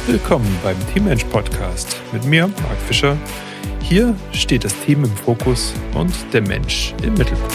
Willkommen beim Teammensch Podcast mit mir, Marc Fischer. Hier steht das Team im Fokus und der Mensch im Mittelpunkt.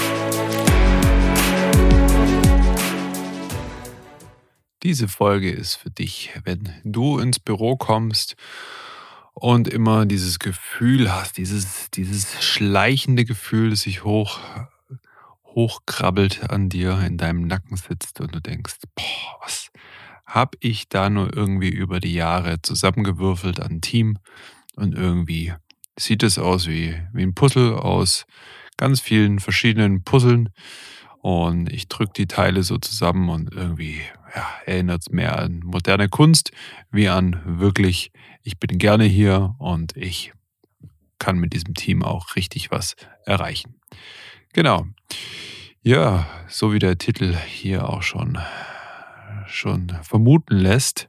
Diese Folge ist für dich, wenn du ins Büro kommst und immer dieses Gefühl hast, dieses schleichende Gefühl, das sich hochkrabbelt an dir, in deinem Nacken sitzt und du denkst, boah, was habe ich da nur irgendwie über die Jahre zusammengewürfelt an Team und irgendwie sieht es aus wie ein Puzzle aus ganz vielen verschiedenen Puzzeln und ich drücke die Teile so zusammen und irgendwie erinnert es mehr an moderne Kunst wie an wirklich, ich bin gerne hier und ich kann mit diesem Team auch richtig was erreichen. Genau. Ja, so wie der Titel hier auch schon vermuten lässt.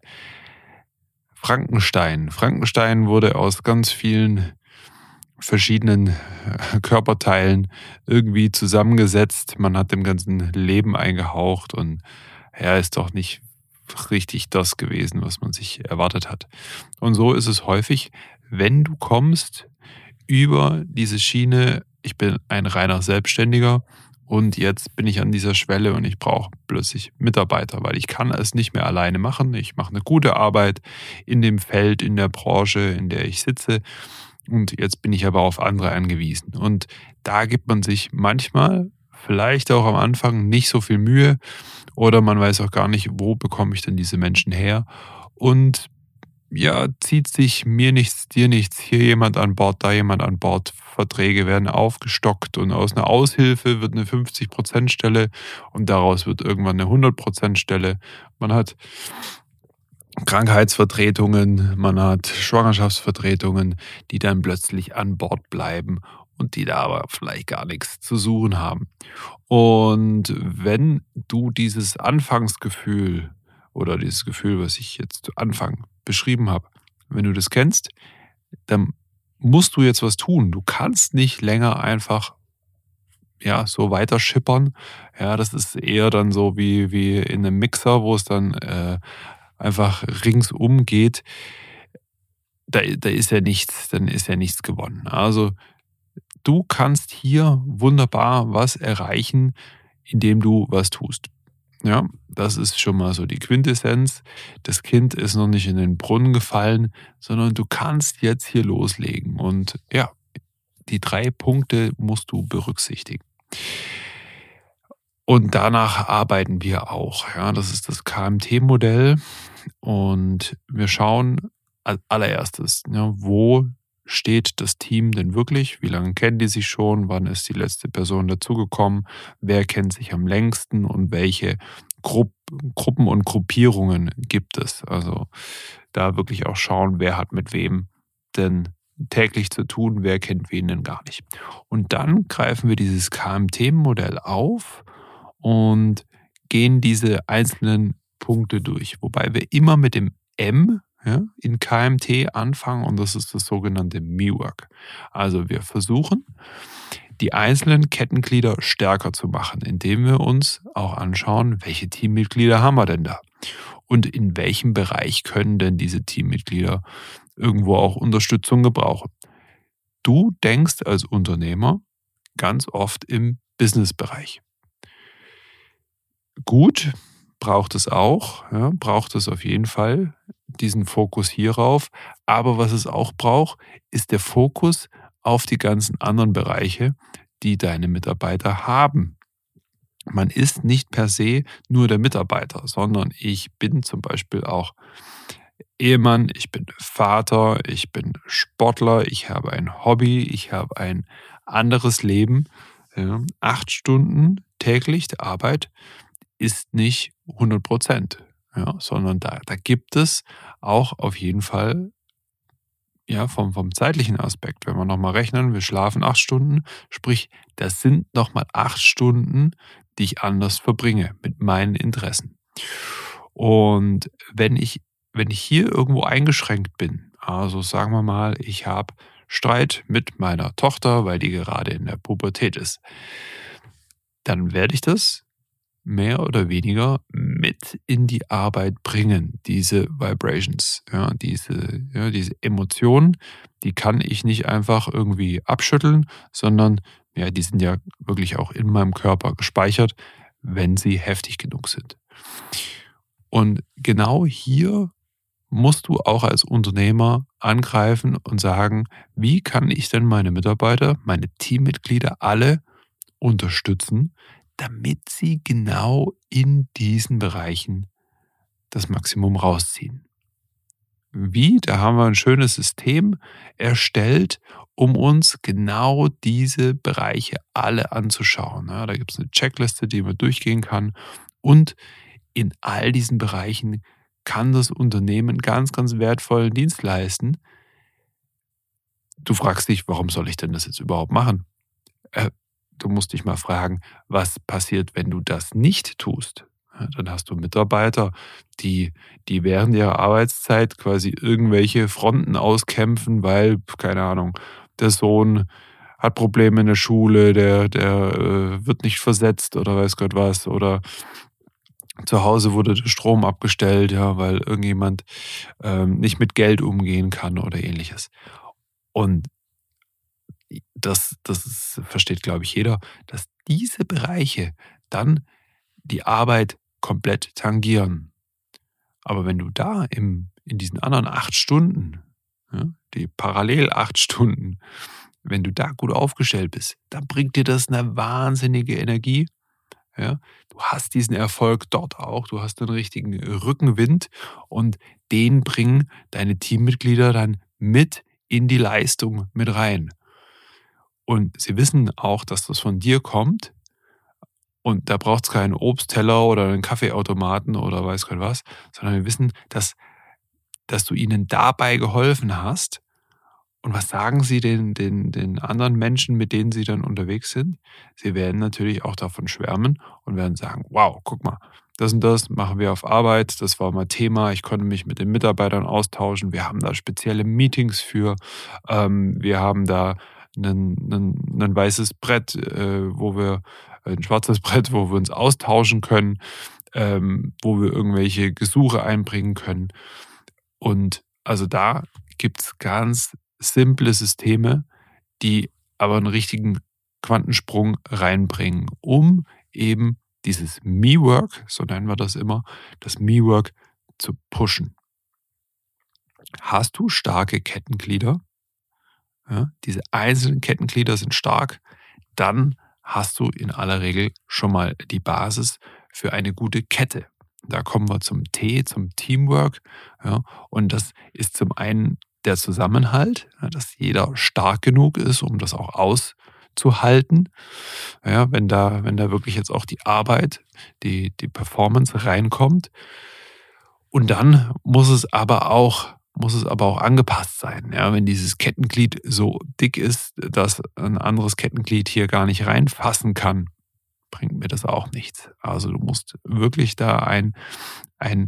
Frankenstein wurde aus ganz vielen verschiedenen Körperteilen irgendwie zusammengesetzt. Man hat dem ganzen Leben eingehaucht und ist doch nicht richtig das gewesen, was man sich erwartet hat. Und so ist es häufig, wenn du kommst über diese Schiene, ich bin ein reiner Selbstständiger und jetzt bin ich an dieser Schwelle und ich brauche plötzlich Mitarbeiter, weil ich kann es nicht mehr alleine machen. Ich mache eine gute Arbeit in dem Feld, in der Branche, in der ich sitze und jetzt bin ich aber auf andere angewiesen. Und da gibt man sich manchmal, vielleicht auch am Anfang, nicht so viel Mühe oder man weiß auch gar nicht, wo bekomme ich denn diese Menschen her und zieht sich mir nichts, dir nichts, hier jemand an Bord, da jemand an Bord. Verträge werden aufgestockt und aus einer Aushilfe wird eine 50%-Stelle und daraus wird irgendwann eine 100%-Stelle. Man hat Krankheitsvertretungen, man hat Schwangerschaftsvertretungen, die dann plötzlich an Bord bleiben und die da aber vielleicht gar nichts zu suchen haben. Und wenn du dieses Anfangsgefühl oder dieses Gefühl, was ich jetzt zu Anfang beschrieben habe, wenn du das kennst, dann musst du jetzt was tun. Du kannst nicht länger einfach so weiter schippern. Ja, das ist eher dann so wie in einem Mixer, wo es dann einfach ringsum geht. Da ist ja nichts, dann ist ja nichts gewonnen. Also du kannst hier wunderbar was erreichen, indem du was tust. Ja, das ist schon mal so die Quintessenz. Das Kind ist noch nicht in den Brunnen gefallen, sondern du kannst jetzt hier loslegen. Und die 3 Punkte musst du berücksichtigen. Und danach arbeiten wir auch. Ja, das ist das KMT-Modell. Und wir schauen als allererstes, wo steht das Team denn wirklich? Wie lange kennen die sich schon? Wann ist die letzte Person dazugekommen? Wer kennt sich am längsten und welche Gruppen und Gruppierungen gibt es? Also da wirklich auch schauen, wer hat mit wem denn täglich zu tun, wer kennt wen denn gar nicht. Und dann greifen wir dieses KMT-Modell auf und gehen diese einzelnen Punkte durch, wobei wir immer mit dem M in KMT anfangen und das ist das sogenannte Me-Work. Also wir versuchen, die einzelnen Kettenglieder stärker zu machen, indem wir uns auch anschauen, welche Teammitglieder haben wir denn da und in welchem Bereich können denn diese Teammitglieder irgendwo auch Unterstützung gebrauchen. Du denkst als Unternehmer ganz oft im Businessbereich. Gut, braucht es auch, braucht es auf jeden Fall, diesen Fokus hierauf. Aber was es auch braucht, ist der Fokus auf die ganzen anderen Bereiche, die deine Mitarbeiter haben. Man ist nicht per se nur der Mitarbeiter, sondern ich bin zum Beispiel auch Ehemann, ich bin Vater, ich bin Sportler, ich habe ein Hobby, ich habe ein anderes Leben. 8 Stunden täglich der Arbeit ist nicht 100%, sondern da gibt es auch auf jeden Fall vom zeitlichen Aspekt, wenn wir nochmal rechnen, wir schlafen 8 Stunden, sprich, das sind nochmal 8 Stunden, die ich anders verbringe mit meinen Interessen. Und wenn ich hier irgendwo eingeschränkt bin, also sagen wir mal, ich habe Streit mit meiner Tochter, weil die gerade in der Pubertät ist, dann werde ich das mehr oder weniger mit in die Arbeit bringen, diese Vibrations, diese Emotionen, die kann ich nicht einfach irgendwie abschütteln, sondern ja, die sind ja wirklich auch in meinem Körper gespeichert, wenn sie heftig genug sind. Und genau hier musst du auch als Unternehmer angreifen und sagen, wie kann ich denn meine Mitarbeiter, meine Teammitglieder alle unterstützen, damit sie genau in diesen Bereichen das Maximum rausziehen. Wie? Da haben wir ein schönes System erstellt, um uns genau diese Bereiche alle anzuschauen. Ja, da gibt es eine Checkliste, die man durchgehen kann. Und in all diesen Bereichen kann das Unternehmen ganz, ganz wertvollen Dienst leisten. Du fragst dich, warum soll ich denn das jetzt überhaupt machen? Äh, Du musst dich mal fragen, was passiert, wenn du das nicht tust? Ja, dann hast du Mitarbeiter, die während ihrer Arbeitszeit quasi irgendwelche Fronten auskämpfen, weil, keine Ahnung, der Sohn hat Probleme in der Schule, der wird nicht versetzt oder weiß Gott was, oder zu Hause wurde der Strom abgestellt, ja, weil irgendjemand nicht mit Geld umgehen kann oder ähnliches. Und versteht, glaube ich, jeder, dass diese Bereiche dann die Arbeit komplett tangieren. Aber wenn du da in diesen anderen 8 Stunden, ja, die parallel 8 Stunden, wenn du da gut aufgestellt bist, dann bringt dir das eine wahnsinnige Energie. Ja. Du hast diesen Erfolg dort auch, du hast den richtigen Rückenwind und den bringen deine Teammitglieder dann mit in die Leistung mit rein. Und sie wissen auch, dass das von dir kommt. Und da braucht es keinen Obstteller oder einen Kaffeeautomaten oder weiß Gott was, sondern wir wissen, dass du ihnen dabei geholfen hast. Und was sagen sie den anderen Menschen, mit denen sie dann unterwegs sind? Sie werden natürlich auch davon schwärmen und werden sagen, wow, guck mal, das und das machen wir auf Arbeit, das war mal Thema, ich konnte mich mit den Mitarbeitern austauschen, wir haben da spezielle Meetings für, wir haben da ein weißes Brett, ein schwarzes Brett, wo wir uns austauschen können, wo wir irgendwelche Gesuche einbringen können. Und also da gibt es ganz simple Systeme, die aber einen richtigen Quantensprung reinbringen, um eben dieses Me-Work, so nennen wir das immer, das Me-Work zu pushen. Hast du starke Kettenglieder, ja, diese einzelnen Kettenglieder sind stark, dann hast du in aller Regel schon mal die Basis für eine gute Kette. Da kommen wir zum T, zum Teamwork. Ja, und das ist zum einen der Zusammenhalt, ja, dass jeder stark genug ist, um das auch auszuhalten. Ja, wenn da wirklich jetzt auch die Arbeit, die Performance reinkommt. Und dann muss es aber auch angepasst sein. Ja, wenn dieses Kettenglied so dick ist, dass ein anderes Kettenglied hier gar nicht reinfassen kann, bringt mir das auch nichts. Also du musst wirklich da ein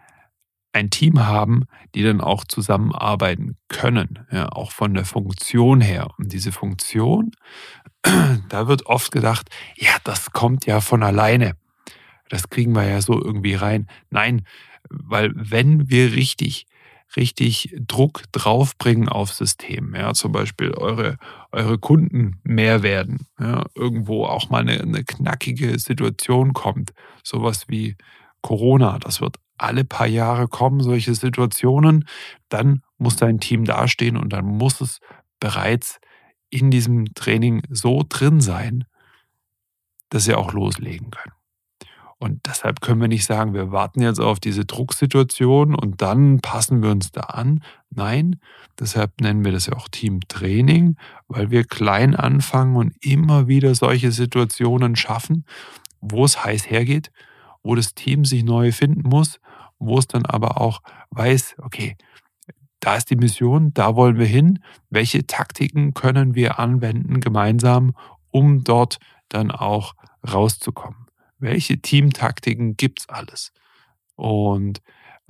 Team haben, die dann auch zusammenarbeiten können, ja, auch von der Funktion her. Und diese Funktion, da wird oft gedacht, ja, das kommt ja von alleine. Das kriegen wir ja so irgendwie rein. Nein, weil wenn wir richtig Druck draufbringen aufs System, ja, zum Beispiel eure Kunden mehr werden, ja, irgendwo auch mal eine knackige Situation kommt, sowas wie Corona, das wird alle paar Jahre kommen, solche Situationen, dann muss dein Team dastehen und dann muss es bereits in diesem Training so drin sein, dass sie auch loslegen können. Und deshalb können wir nicht sagen, wir warten jetzt auf diese Drucksituation und dann passen wir uns da an. Nein, deshalb nennen wir das ja auch Teamtraining, weil wir klein anfangen und immer wieder solche Situationen schaffen, wo es heiß hergeht, wo das Team sich neu finden muss, wo es dann aber auch weiß, okay, da ist die Mission, da wollen wir hin. Welche Taktiken können wir anwenden gemeinsam, um dort dann auch rauszukommen? Welche Teamtaktiken gibt's alles? Und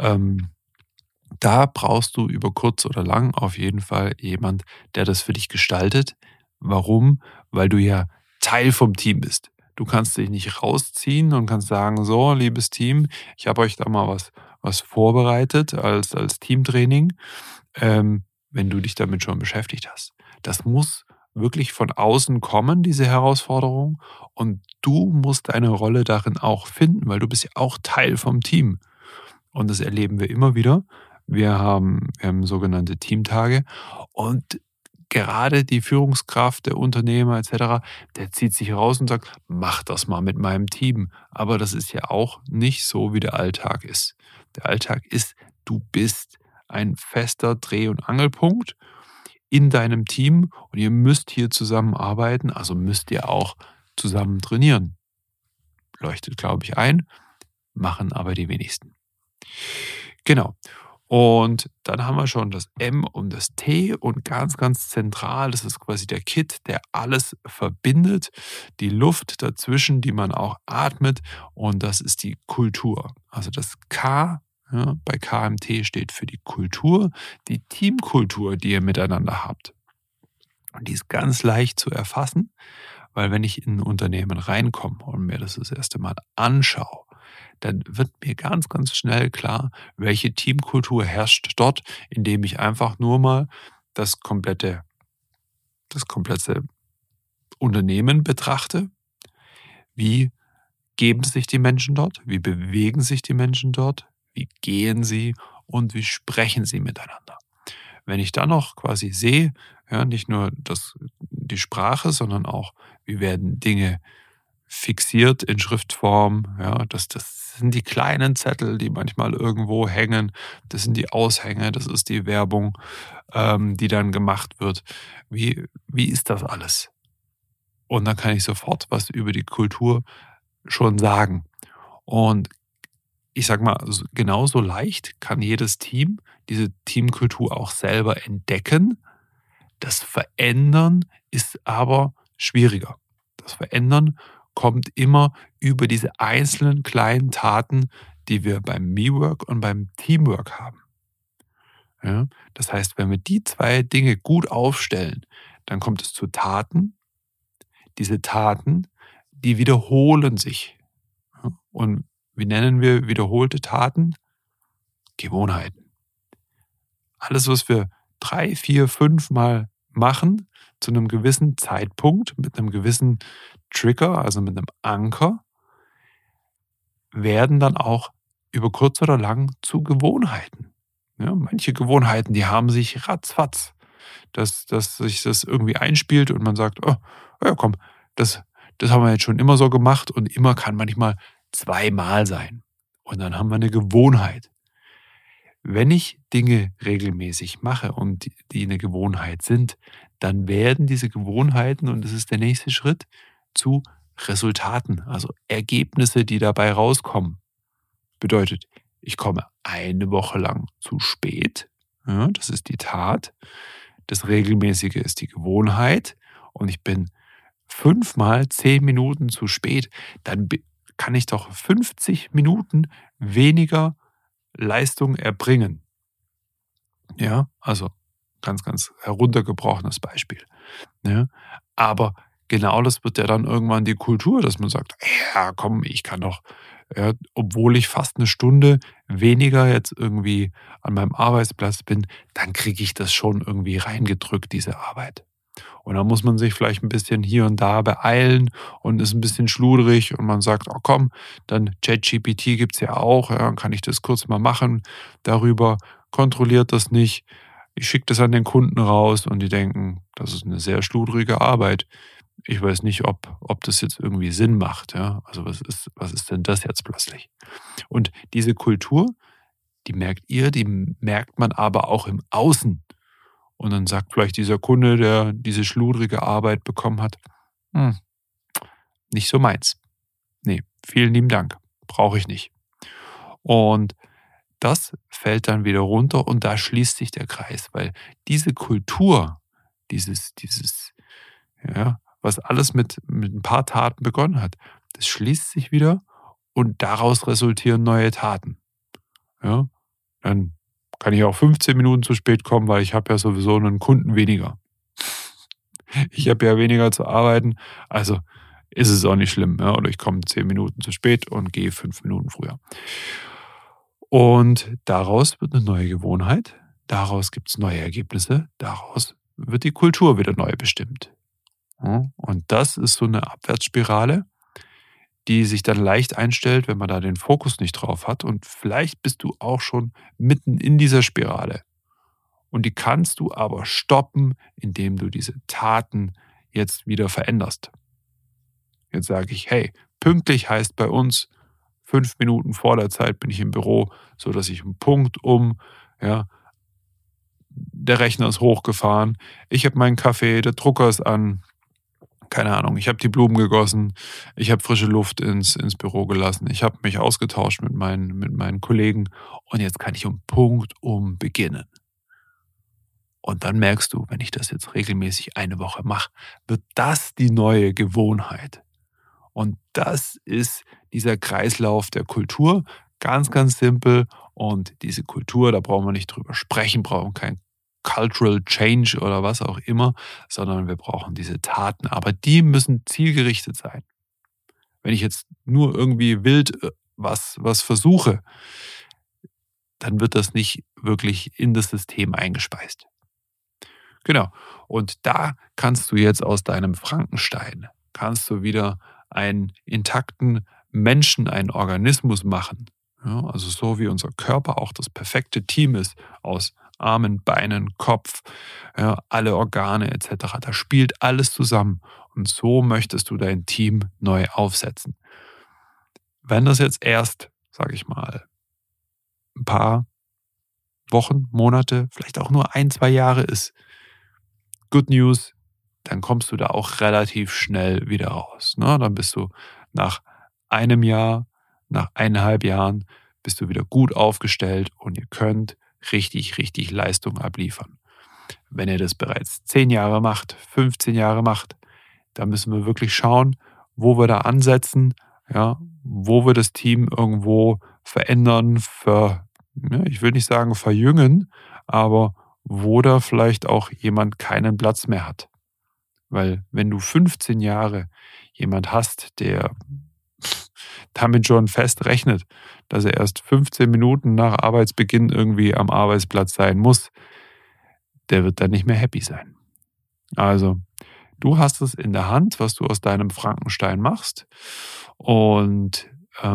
da brauchst du über kurz oder lang auf jeden Fall jemand, der das für dich gestaltet. Warum? Weil du ja Teil vom Team bist. Du kannst dich nicht rausziehen und kannst sagen, so, liebes Team, ich habe euch da mal was vorbereitet als Teamtraining, wenn du dich damit schon beschäftigt hast. Das muss wirklich von außen kommen, diese Herausforderung. Und du musst deine Rolle darin auch finden, weil du bist ja auch Teil vom Team. Und das erleben wir immer wieder. Wir haben sogenannte Teamtage und gerade die Führungskraft, der Unternehmer etc., der zieht sich raus und sagt, mach das mal mit meinem Team. Aber das ist ja auch nicht so, wie der Alltag ist. Der Alltag ist, du bist ein fester Dreh- und Angelpunkt in deinem Team und ihr müsst hier zusammenarbeiten, also müsst ihr auch zusammen trainieren. Leuchtet, glaube ich, ein, machen aber die wenigsten. Genau. Und dann haben wir schon das M und das T und ganz, ganz zentral, das ist quasi der Kit, der alles verbindet, die Luft dazwischen, die man auch atmet und das ist die Kultur. Also das K, ja, bei KMT steht für die Kultur, die Teamkultur, die ihr miteinander habt. Und die ist ganz leicht zu erfassen, weil wenn ich in ein Unternehmen reinkomme und mir das erste Mal anschaue, dann wird mir ganz, ganz schnell klar, welche Teamkultur herrscht dort, indem ich einfach nur mal das komplette Unternehmen betrachte. Wie geben sich die Menschen dort? Wie bewegen sich die Menschen dort? Wie gehen sie und wie sprechen sie miteinander? Wenn ich dann noch quasi sehe, ja, nicht nur die Sprache, sondern auch, wie werden Dinge fixiert in Schriftform, ja, das sind die kleinen Zettel, die manchmal irgendwo hängen, das sind die Aushänge, das ist die Werbung, die dann gemacht wird. Wie ist das alles? Und dann kann ich sofort was über die Kultur schon sagen. Und ich sage mal, genauso leicht kann jedes Team diese Teamkultur auch selber entdecken. Das Verändern ist aber schwieriger. Das Verändern kommt immer über diese einzelnen kleinen Taten, die wir beim Me-Work und beim Teamwork haben. Ja? Das heißt, wenn wir die zwei Dinge gut aufstellen, dann kommt es zu Taten. Diese Taten, die wiederholen sich. Ja? Und wie nennen wir wiederholte Taten? Gewohnheiten. Alles, was wir 3, 4, 5 Mal machen, zu einem gewissen Zeitpunkt, mit einem gewissen Trigger, also mit einem Anker, werden dann auch über kurz oder lang zu Gewohnheiten. Ja, manche Gewohnheiten, die haben sich ratzfatz, dass sich das irgendwie einspielt und man sagt, oh, ja komm, das haben wir jetzt schon immer so gemacht und immer kann manchmal 2-mal sein. Und dann haben wir eine Gewohnheit. Wenn ich Dinge regelmäßig mache und die eine Gewohnheit sind, dann werden diese Gewohnheiten, und das ist der nächste Schritt, zu Resultaten, also Ergebnisse, die dabei rauskommen. Bedeutet, ich komme eine Woche lang zu spät, ja, das ist die Tat, das Regelmäßige ist die Gewohnheit und ich bin 5-mal 10 Minuten zu spät, dann kann ich doch 50 Minuten weniger Leistung erbringen. Ja, also ganz, ganz heruntergebrochenes Beispiel. Ne? Aber genau das wird ja dann irgendwann die Kultur, dass man sagt, ja komm, ich kann doch, ja, obwohl ich fast eine Stunde weniger jetzt irgendwie an meinem Arbeitsplatz bin, dann kriege ich das schon irgendwie reingedrückt, diese Arbeit. Und dann muss man sich vielleicht ein bisschen hier und da beeilen und ist ein bisschen schludrig und man sagt, oh komm, dann ChatGPT gibt's ja auch, ja, dann kann ich das kurz mal machen darüber, kontrolliert das nicht. Ich schicke das an den Kunden raus und die denken, das ist eine sehr schludrige Arbeit. Ich weiß nicht, ob das jetzt irgendwie Sinn macht, ja. Also was ist denn das jetzt plötzlich? Und diese Kultur, die merkt ihr, die merkt man aber auch im Außen. Und dann sagt vielleicht dieser Kunde, der diese schludrige Arbeit bekommen hat, hm, nicht so meins. Nee, vielen lieben Dank. Brauche ich nicht. Und das fällt dann wieder runter und da schließt sich der Kreis, weil diese Kultur, ja, was alles mit ein paar Taten begonnen hat, das schließt sich wieder und daraus resultieren neue Taten. Ja, dann kann ich auch 15 Minuten zu spät kommen, weil ich habe ja sowieso einen Kunden weniger. Ich habe ja weniger zu arbeiten, also ist es auch nicht schlimm. Ja? Oder ich komme 10 Minuten zu spät und gehe 5 Minuten früher. Und daraus wird eine neue Gewohnheit, daraus gibt es neue Ergebnisse, daraus wird die Kultur wieder neu bestimmt. Ja? Und das ist so eine Abwärtsspirale, die sich dann leicht einstellt, wenn man da den Fokus nicht drauf hat. Und vielleicht bist du auch schon mitten in dieser Spirale. Und die kannst du aber stoppen, indem du diese Taten jetzt wieder veränderst. Jetzt sage ich, hey, pünktlich heißt bei uns 5 Minuten vor der Zeit bin ich im Büro, sodass ich einen Punkt ja, der Rechner ist hochgefahren, ich habe meinen Kaffee, der Drucker ist an, keine Ahnung, ich habe die Blumen gegossen, ich habe frische Luft ins Büro gelassen, ich habe mich ausgetauscht mit meinen Kollegen und jetzt kann ich um Punkt beginnen. Und dann merkst du, wenn ich das jetzt regelmäßig eine Woche mache, wird das die neue Gewohnheit. Und das ist dieser Kreislauf der Kultur. Ganz, ganz simpel. Und diese Kultur, da brauchen wir nicht drüber sprechen, brauchen kein Cultural Change oder was auch immer, sondern wir brauchen diese Taten. Aber die müssen zielgerichtet sein. Wenn ich jetzt nur irgendwie wild was versuche, dann wird das nicht wirklich in das System eingespeist. Genau. Und da kannst du jetzt aus deinem Frankenstein, kannst du wieder einen intakten Menschen, einen Organismus machen. Ja, also so wie unser Körper auch das perfekte Team ist aus Armen, Beinen, Kopf, ja, alle Organe etc. Da spielt alles zusammen. Und so möchtest du dein Team neu aufsetzen. Wenn das jetzt erst, sage ich mal, ein paar Wochen, Monate, vielleicht auch nur 1, 2 Jahre ist, Good News, dann kommst du da auch relativ schnell wieder raus. Ne? Dann bist du nach einem Jahr, nach 1,5 Jahren, bist du wieder gut aufgestellt und ihr könnt richtig, richtig Leistung abliefern. Wenn ihr das bereits 10 Jahre macht, 15 Jahre macht, dann müssen wir wirklich schauen, wo wir da ansetzen, ja, wo wir das Team irgendwo verändern, ich will nicht sagen verjüngen, aber wo da vielleicht auch jemand keinen Platz mehr hat. Weil wenn du 15 Jahre jemand hast, der damit schon fest rechnet, dass er erst 15 Minuten nach Arbeitsbeginn irgendwie am Arbeitsplatz sein muss, der wird dann nicht mehr happy sein. Also, du hast es in der Hand, was du aus deinem Frankenstein machst und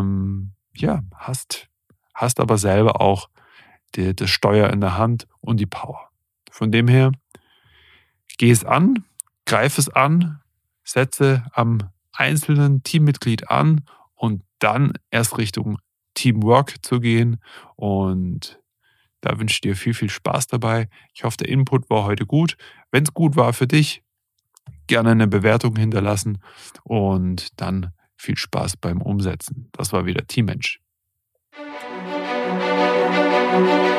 hast aber selber auch das Steuer in der Hand und die Power. Von dem her, geh es an, greif es an, setze am einzelnen Teammitglied an und dann erst Richtung Teamwork zu gehen. Und da wünsche ich dir viel, viel Spaß dabei. Ich hoffe, der Input war heute gut. Wenn es gut war für dich, gerne eine Bewertung hinterlassen und dann viel Spaß beim Umsetzen. Das war wieder Teammensch.